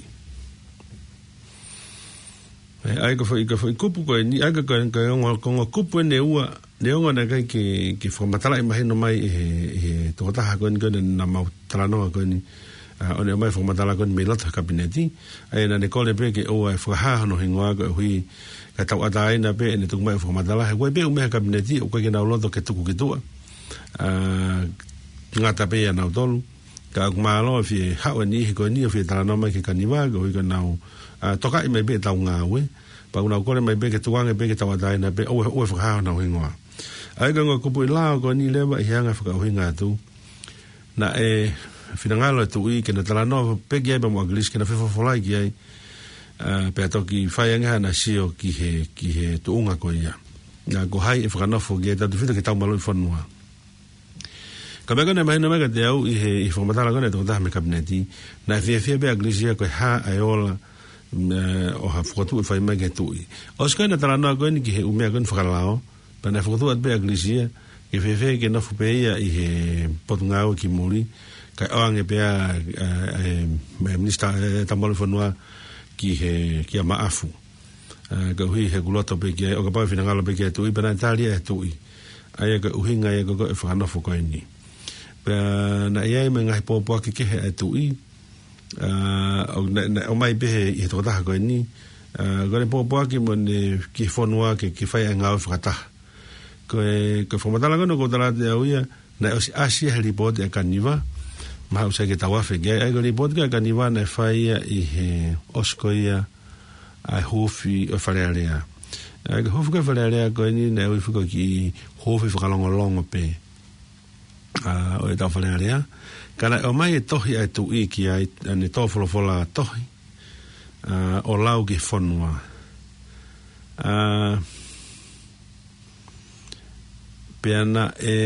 Ai ka whai kupu koe ni ai ka konga kupu e ne ua ne onga na kai ki whamatala i maheno mai e tokotaha koe ni koe na mau talanoa koe ni o ne mai whamatala koe ni me lata kabineti ai na ne kole pe ke oa e whakahahono hingoa koe hui ka tau ata aina pe ne tuku mai whakamatala he koe pe umeha kabineti o koe ke nau loto ke tuku ki tua ngata pe ya nau tolu ka aku maaloa fie hao ni he koe ni o fie talanoa mai ke kaniwa ko hui ka nau toka i mai pe tau ngā ue pa unau kore mai pe ke tuange pe ke tau ata aina pe oe whakahahono hingoa ai ka ngā kupu i lao koe ni lewa i heanga whakauhinga atu na e finangalo tu i ke na talanoa pe ki ai pa mua gilis ke na whewhafolai ki ai pe atoki whaianga na sio ki he tuunga ko ia. Nā ko hai e whakanofo ki e tatu whita ke tau malo i whanua. Ka mea kone mahina mega te au i whakamatala kone toko taha me kabineti na e whia pe aglisia koe ha ai ola o ha whakatu e whai mai ke tui. Os koe na talanoa koe ni ki he umea koe whakalao pa na whakatu at pe aglisia ke whia ke nofu pe ia i he potungao ki muri ka oange pe a minister tamalo i whanua ki a maafu ka hui he kuloto pe ki o ka pau finangalo pe ki e tui pana Italia e tui aia ka uhinga e koko e whakanofo koe ni pe na iai me ngahi pōpua ki kehe e tui o mai pehe i he tokotaha koe ni kone pōpua ki mo ne ki whanua ki whai a ngāu whakataha koe whamatala kono ko tala te au ia na osi asia he ripote e kaniwa maha usai ke tawafe kia ai ko ripoti ka kaniwa na whaia i he osko ia ai hofi o wharearea ai ka hofi ka wharearea koe ni na ui whiko ki hofi whakalongolongo pe o e tau wharearea kana o mai e tohi ai tu i ki ai ane tō wholofola tohi o lau ki whanua pe ana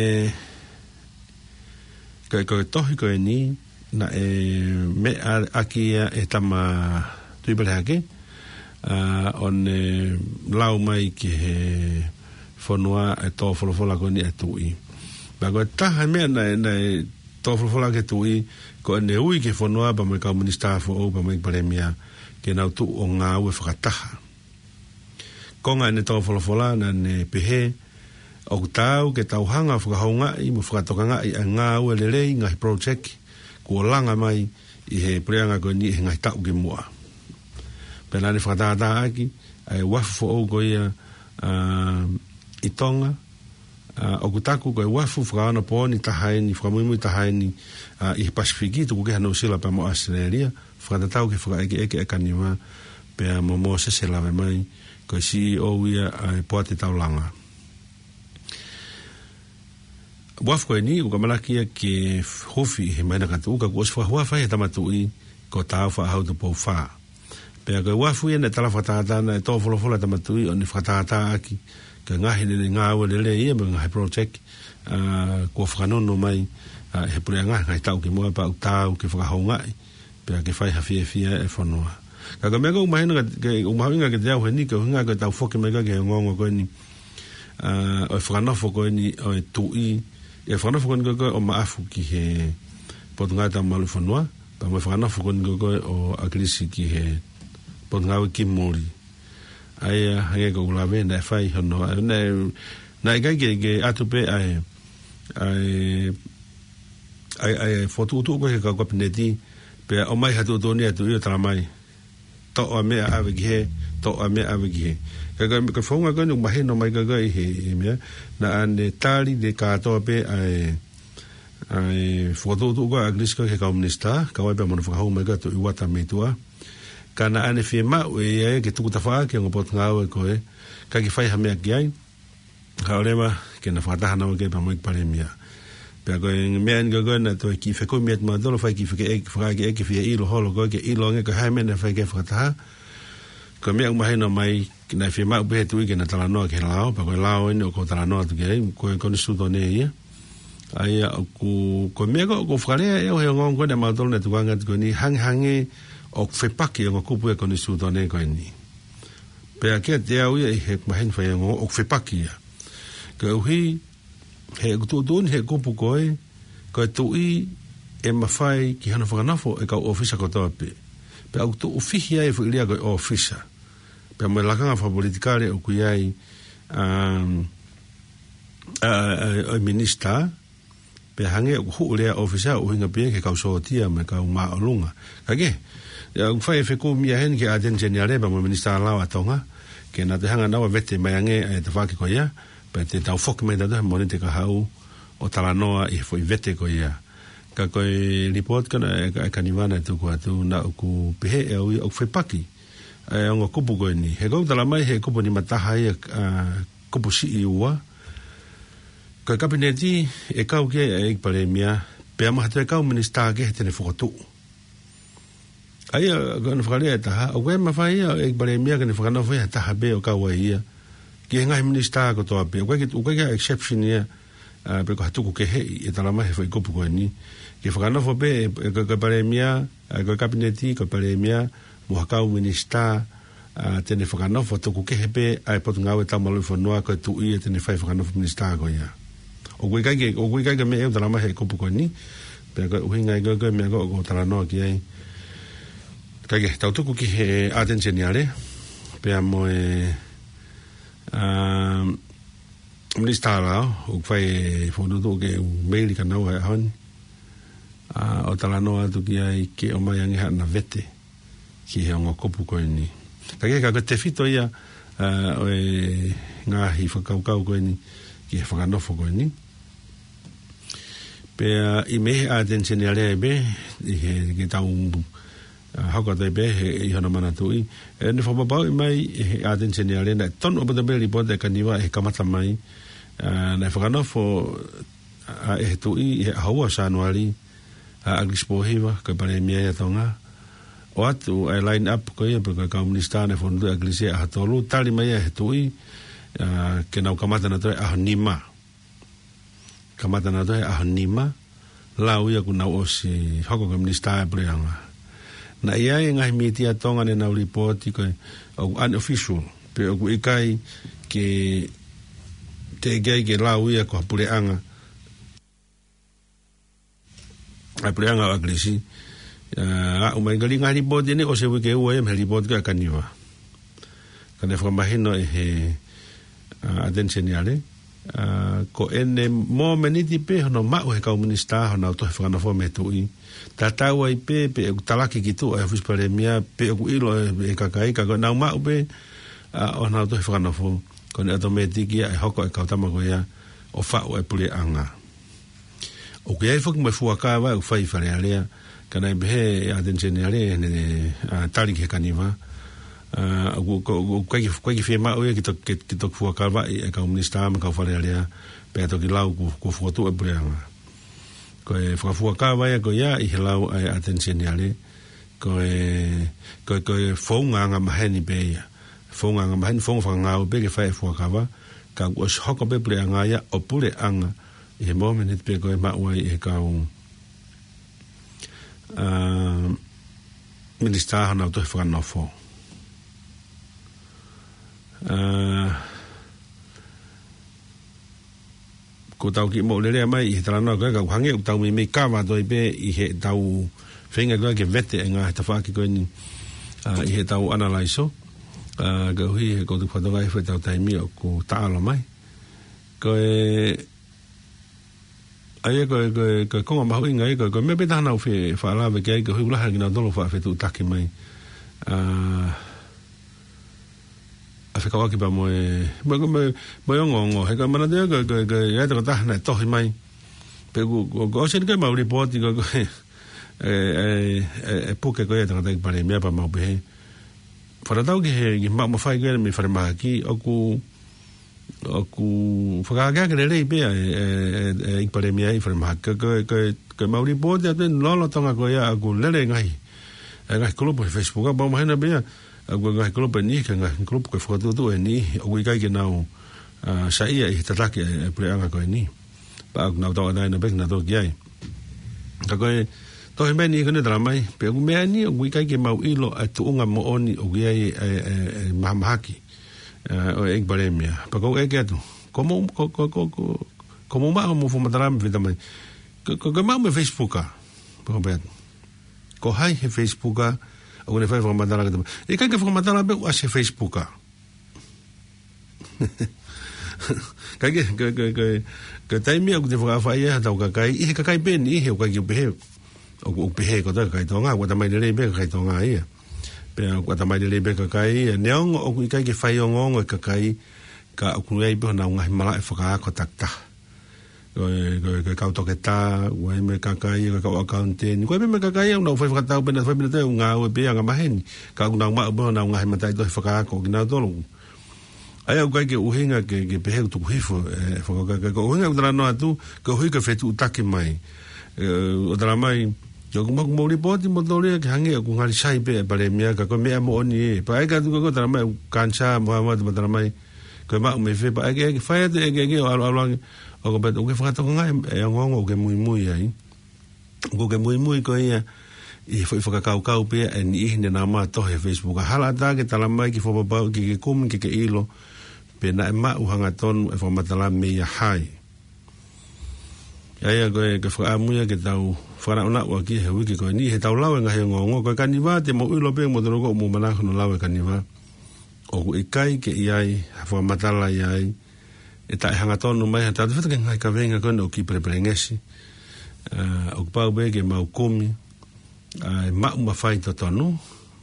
koe tohi koe ni na e me akia e tama tuipere hake on lau mai ki he whanua e tō wholofola koe ni e tui ba koe taha mea na e tō wholofola ke tui koe ne ui ki whanua pa mai kau minister o pa mai paremia ke nau tu o ngā ue whakataha konga ne tō wholofola na ne pehe o tau ke tau hanga whakahaunga i mo whakatokanga i a ngā ue lerei ngahi project kua langa mai i he preanga koe ni he ngahi tau ki mua. Pena ne whakatata aki ai wafu o koe ia i tonga o kutaku koe wafu whakaana pōni tahaini whakamuimu tahaini i he Pasifiki tuku ke hano sila pa mo Australia whakatatau ke whakaeke eke e kaniwa pea mo sese lawe mai koe CEO ia ai poate tau langa. Wafu koe ni, uka malakia ke hofi he maina katu uka kuos whahua whai he tamatui ko tau whahau tu pou wha. Pea koe wafu ia ne tala whatahatana e tō wholofola tamatui o ni whatahata aki ka ngahi nene ngā ua lele ia me ngahi project kua whakanono mai he pulea ngahi tau ki mua pa utau ke whakahaungai pea ke whai hawhia e whanua. Ka ka mea ka umahawinga ke te au he ni ka hunga ka tau whoke mega ke ngongo koe ni o e whakanofo koe ni o e tui e whanofo koe koe o maafu ki he potungai tau malu whanua pa mo whanofo koe koe o aglisi ki he potungai ki mori ai hange ko ulawe na whai hono na i kai ke atu pe ai fotu utu koe ka kapineti pe o mai hatu utoni atu i o tala mai to o mea awe ki he to o mea awe ki he ka whaunga koe nuk mahe no mai ka i he mea na ane tali de katoa pe ai foto ko aglis ko ke komunista ka wa pe mo fa ho me ga to i wata me tua kana ane fi ma e ke tu ta fa ke ngopot ngau ko e ka ki fai ha me ki ai ka olema ke na fa ta na ke pa mo pale mia pe ko me an go na to ki fe ko miet ma do fa ki fe ke fa ke fi i lo holo ko ke i lo nge ko ha me na fa ke fa ta ko me ma he no mai na fi ma be tu ke na tala no ke lao pa ko lao ni ko tala no ke ko ni su do ne ia ai ko me ko frale e o ngon ko na ma do ne tu nga ko ni hange o fe pa ke ngo ku ko ni su do ne ko ni pe ke te au e he ma hen fa ngo o fe pa ke ko hi he tu don he ko pu ko tu i e ma fai ki hana fa na fo e ka ofisa ko to pe au tu ofisia e fu lia ko ofisa pe mo la kanga fa politicale o kuyai minister pe hange hu le ofisa o hinga pe ke ka so tia me ka ma olunga kage ya fa fe ko mi hen ke aden generale ba mo minister la wa tonga ke na te hanga na wa vete mai ange e te fa ke ko ya pe te tau fok me da mo te ka hau o tala noa i fo i vete ko ya ka ko report kana ka ni wana tu ko tu na ku pe e o fe paki e ngo kupu ko ni he ko tala mai he kupu ni mataha e kupu si iwa ka kabineti e kau ke e pale mia pe ama te kau minister ke te foto ai ko no frale ta o we ma fai e pale mia ke ne fana foi ta be o ka wa ia ke ngai minister ko to pe o ke exception ia pe ko hatu ke he e tala mai foi kupu ko ni ke fana fo be ko pale mia ko kabineti ko pale mia mo hakau minister tene whakano to ku ke hepe ai pot ngau e tamalu fo noa ko tu i tene fai whakano minister ko ia o gui kai me e tala mai ko pu ko ni pe ko hinga go me go tala no ki ai kai ke tau tu ki he atention yale pe amo minister la o fai fo do ke mail ka no ha hon o tala no tu ki ai ke o mai ngi ha na vete ki he ngo kopu ko ni ka ke te fito ia o nga hi whakau ko ni ki he whakanofo ko ni pe i me a tensione ale be i he ke tau hauka te be i hana mana tui ne whapapau i mai he a tensione ale na ton opa te be ripote ka niwa he kamata mai na whakanofo e he tui he haua sa anuari a agrispohiwa ka pare mia ia tonga o atu ai line up ko ia porque komunista ne fondu iglesia a tolu tali mai e tui ke nau kamata na toe a nima la uia ku nau osi hoko komunista preanga na ia ngai mitia tonga ne nau report ko o unofficial pe o ikai ke te gai ke la uia ko pureanga a pureanga a iglesia o mai gali ngari bodi ne o se ke o em heli bodi ka kaniwa kana fa mahino e atensione ale ko ene mo meniti pe no ma o ka minister no to fa no fo metui tata wa pe talaki kitu e fus pare mia pe o ilo e ka ka na ma pe o na to fa no fo kon automatic ya hoko e ka tama go ya o fa o e pule anga o ke e fo me fu aka wa o fa i fa ale kana be atensione ale ne tali ke kaniva ko ki firma o ki to fu kalva e ka minister ma ka fale ale pe to ki lau ko foto e branga ko e fu kalva e ko ya i lau atensione ale ko fonga nga maheni be ya fonga nga maheni fonga nga o be ke fa fu kalva ka ko hoko be branga ya o pure anga e moment pe ko ma wa e ka minister hana to fa no fo ko tau ki mo le mai i tra no ka hange tau mi ka va do be i he tau finga go ke vete nga ta fa ki ko ni i he tau analyze go hi ko tu fa do ga fa tau tai mi ko ta lo mai ko ai ko ma ho inga ko me be dana fe fa la ve ke ko hu la ha na do fa fe tu ta ki mai a fe ka wa ki ba mo mo ngo he ka mana de ko ya ta ta na to hi mai Pego go se que mau report go puke ko ya tanga pare mea pa mau pe fara tau ke ma fai ke me fara ma ki aku faka ke le pe e pare mea i fara ma ke mau report ya ten lo tanga ko ya aku le ngai ngai club Facebook ba mo hena be aku ngai club ni ke ngai club ko foto tu ni aku kai ke nau sa ia i tataki pre anga ko ni pa aku nau tau dai na bek na to kiai ka ko to me ni kone drama pe ku me ni wi kai ke mau ilo atu unga mo oni o wi mamaki o ek baremia pa ko ek atu como ma mo fo madram vida mai ko ma me Facebook pa ko hai he Facebook o ne fai fo madara ka e kai ke fo madara be o se Facebook kai ke tai mi aku te fo fa ia ta ka kai e ka kai be ni he o kai be o pehe ko ta kai tonga wa ta mai le be kai tonga ia pe wa ta mai le be ka kai neong o kai ke fai ngong ka kai ka ku ai be na nga mala e fa ko takta ko ka to ke ta wa me ka kai ka accountant ko me ka kai no fa ta be na fa be ta nga o be nga ma hen ka ku na ma be na nga ma ta do fa ko na do ai o kai ke uhinga ke pehe tu hifo fa ka uhinga dra no atu ko hui ka fetu taki mai o dra mai yo como mori poti motoria que hangi ku ngali sai pe pare mia ka ko me mo ni pa ai ka tu ko tra mai kancha Muhammad tra mai ko ma me fe pa ai ke fa te ke o ko bet o ke fa to ngai e ngongo ke muy ai ko ke muy ko ia i foi fa ka pe ni ne na ma to he Facebook hala ta ke tala mai ki fo pa ki kum ke ilo pe na ma u hanga ton e fo matala me ya hai ai ko fa amuya ke tau fara ona wa ki he wiki ko ni he tau lawe nga he ngongo ko kaniva te mo ilo pe mo drogo mo mana no lawe kaniva o ikai ke iai fa matala iai e ta hanga tonu mai ta te ke ngai ka venga ko no ki preprengesi o pa be ke mau komi ai ma fai to tonu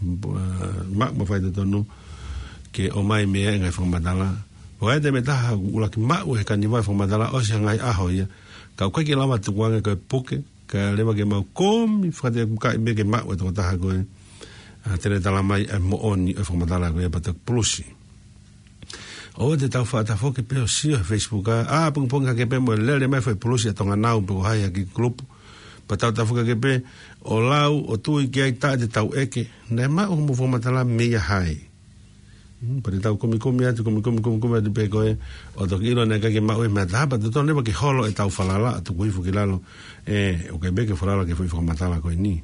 ke o mai me ngai fa matala o e de meta ula ki ma o kaniva fa matala o se ngai a hoia ka ko ke lama tu wanga ko puke ka leva ke mau kom fa de ka me ke ma o to ta go tele tala mai mo oni e fa matala go e pata plusi o de ta fa ta fo ke pe si Facebook pung ke pe mo le mai fa plusi to nga nau po hai ki club pata ta fo ke pe o lau o tu i ke ta de tau eke ne ma o mo fa matala me ya hai pare tau komi de pe ko o to kilo ne ka ke ma o me ta pa to ne ba ke holo e tau falala tu ku fu ke lalo o ke be ke falala ke foi fa matala ko ni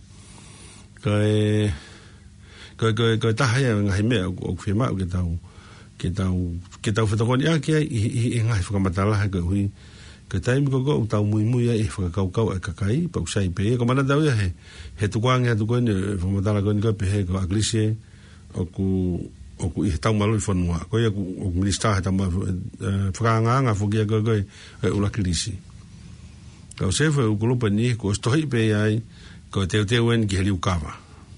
ko ta ha ya ngai me o fe ma ke tau fa to ko ya ke i ngai fa matala ha ko hui ke tai mi ko tau muy e fa ka ka kai pa usai pe ko mana tau ya he tu kwang ya tu ko ne fa matala ko ni ko pe ko aglisie o ku i tau malu fonua ko ia o minister ta ma franga fo ke go e ula krisi ka o se fo ko ni ko stoi pe ai ko te wen ki heli ukava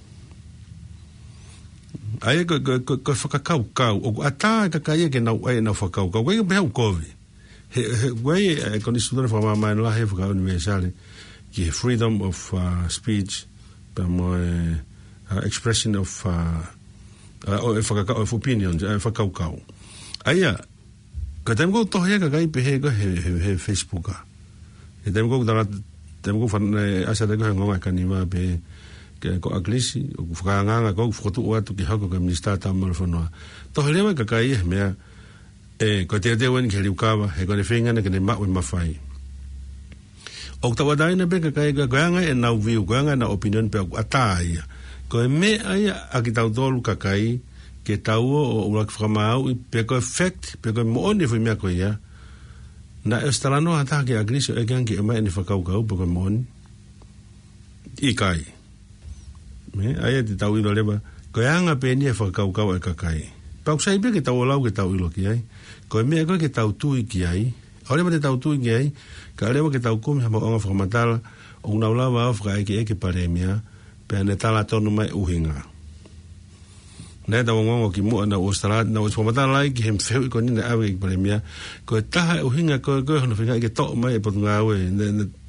ai ko fa ka o ata ka ka ia ke na ai na fa ka ko be ko he ko ni student fa ma la he fa universal ki freedom of speech pa mo expression of of opinions fa kau aya ka tem go to he ka kai pe he Facebook e tem go fa asa de go ngoma kanima pe ke ko aglisi o fa nga ko foto o atu ki ha ko minister ta mal fono to le ka kai me ko te wen ke liukava he ko ne finga ne ke ne ma fai o ta wadai ne be ka kai ga nga e na view ga na opinion pe atai ko me ai a ki tau dolu kakai ke tau o ula ki whamau pe ko effect pe ko mo oni fui mea ko ia na estalano ata ke agriso e gangi e mai ni whakaukau pe ko mo oni i kai me ai te tau ilo leba ko anga pe ni e whakaukau e kakai pau sai pe ke tau olau ke tau ilo ki ai ko me ko ke tau tui ki ai o leba te tau tui ki ai ka leba ke tau kumi hama onga whakamatala o una ulawa au whakai ke paremia pe ne tala tonu mai uhinga ne da wongo ki mu na ostara na os pomata lai ki hem feu ko ni na ave ki premia ko taha uhinga ko no finga ke to mai po nga we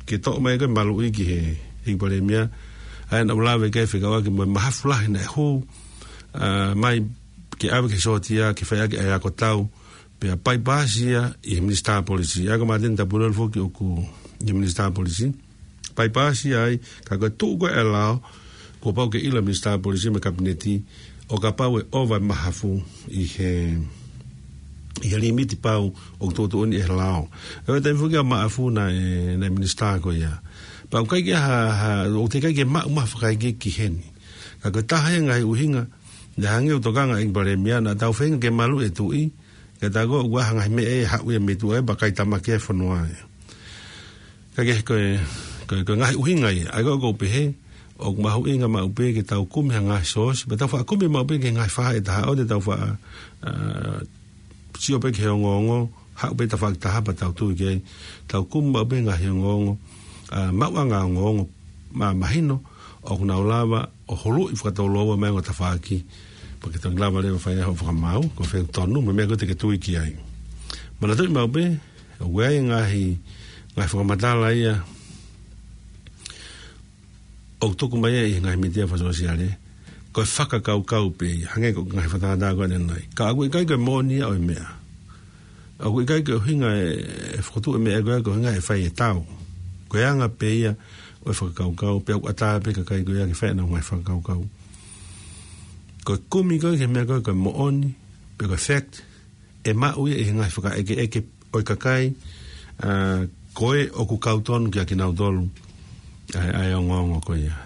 ke to mai ke malu iki he I pole mia ai na ula ke fe ka ke mahafula na ho mai ke ave ke sotia ke fa ke ai ko tau pe pai basia I minister policy ya ko maden ta bulol fo ke ku I minister policy pai basia ai ka ko tu ko elao ko pau ke ila minister policy me kabineti o ka pau e over mahafu I he limiti pau o toto ni elao e te fu ke mahafu na minister ko ya pau kai ke ha o te kai ke ma fa kai ke heni ka ko ta ha ngai uhinga na hange to kanga ing bare mia na tau fenga ke malu e tui ke ta go wa hanga me e ha we me tu e ba kai tama ke fonua ka ke ko ngai uhinga ai go pe he o ma hu inga ma upe ke tau kum hanga sos ba tau fa kum ma upe ke ngai fa e ta o te tau fa si o pe ke ngongo ha upe ta fa ta ha ba tau tu ke tau kum ma upe ngai ngongo ma wa ngongo ma mahino o kuna ulava o holu I whakatauloa mea ngota whaaki porque tang lava lewa whaia ho whakamau ko whaia tonu me mea kote ke tui ki ai mana tui mau pe o wea ngahi whakamatala ia o tuku mai I ngahi mitia whasosiale ko whakakau pe hange ko ngahi whatakata koe nenai ka aku ikai koe mōnia o mea aku ikai koe hinga e whakatu e mea koe ko hinga e whaia tau koe anga pe ia o whakakau pe au ata pe ka kai koe ke whaina ngai whakakau ko kumi koe ke mea koe mooni pe ko fact e maui e ngai whaka eke o kakai koe o ku kautonu ki a ki nau tolu ai o ngongo koe ia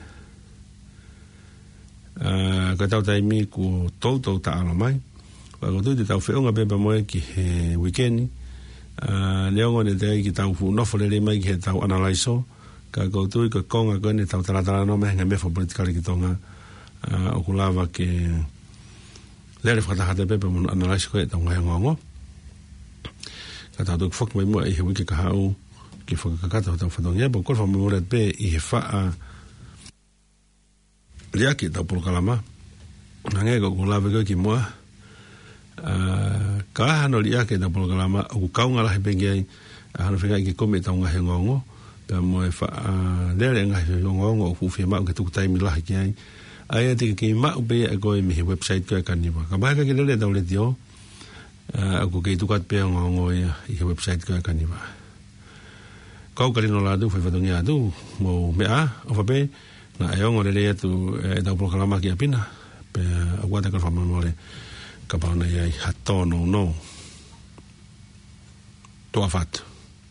ko tau taimi ku tau ta ala mai ko tui te tau whiunga pepa moe ki he weekendi leongo ne te ki tau fu nofalele mai ki he tau analaiso ka koutu ko konga ko ni tau tala no me nga me fo politically ki tonga o kulava ke lele fata hata pepe mo analyse ko tau ngai ngongo ka tau do fok mai mo I he wiki ka hau ki fo ka kata tau fata ngia bo ko fo mo ret pe I he fa lia ki tau por kalama nge ko kulava ko ki mo ka hano lia ki tau por kalama o kaunga la he pengai hano fenga ki komi tau ngai ngongo pe mo e fa lele ngai ngongo fu fe ma ke tu tai mi la ki ai ai te ke ma be go mi website ka kaniwa ka ba ka ke lele da le dio ko ke tu ka pe ngongo I website ka kaniwa ka ka no la du fe fa donia du mo me a o fa be na ai ngore le tu da programa ki apina pe agua ka fa mo le ka ba na ai hatono no to afat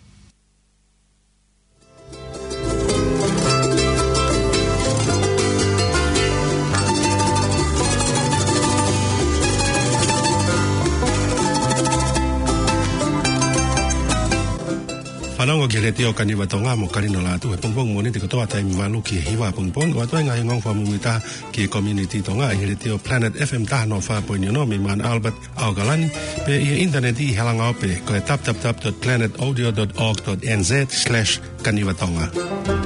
Anong ke retio kaniwa tonga mo karino la tu pongpong mo ni te kotoa tai malu ki hiwa pongpong wa tu ngai ngong fa mumita ki community tonga I retio Planet FM ta no fa po ni no mi man Albert Augalani pe I internet I halanga pe ko tap.planetaudio.org.nz/kaniwa tonga